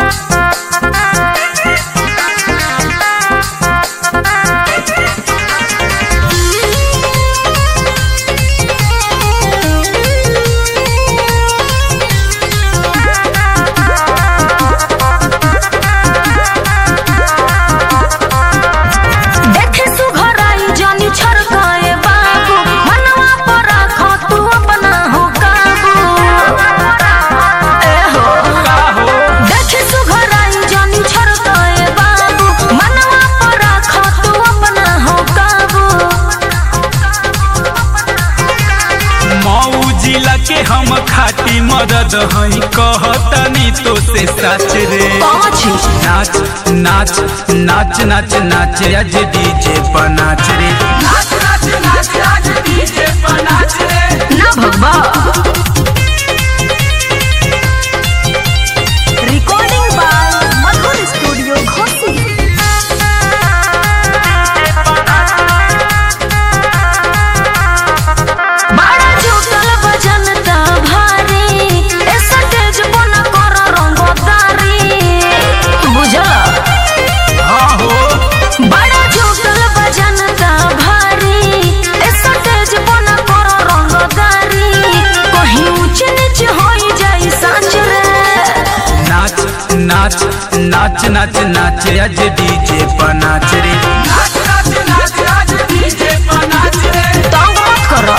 के हम खाटी मदद हई कहतनी तो से सच रे। नाच नाच नाच नाच नाच आज डीजे पर नाच रे। नाच नाच नाच आज डीजे पर नाच रे। ना भगवा रिकॉर्डिंग बाय मधुर स्टूडियो घोसी। नाच नाच नाच नाच आज डीजे पर नाच रे। नाच नाच नाच आज डीजे पर नाच रे। तंग मत करो।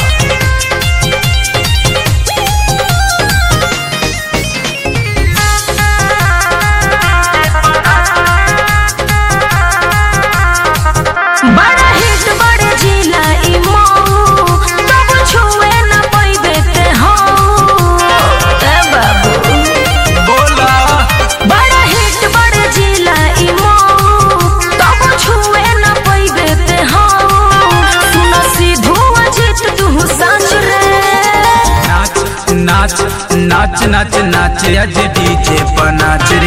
बड़ा हिट बड़े जिला ई मऊ तब छुए न पैबे ते हो ए बाबू। बोला बड़ा हिट बड़े जिला ई मऊ तब छुए न पैबे ते हो। सुन सीधू अजित तू सांच रे। नाच नाच नाच नाच नाच आज डीजे पर नाच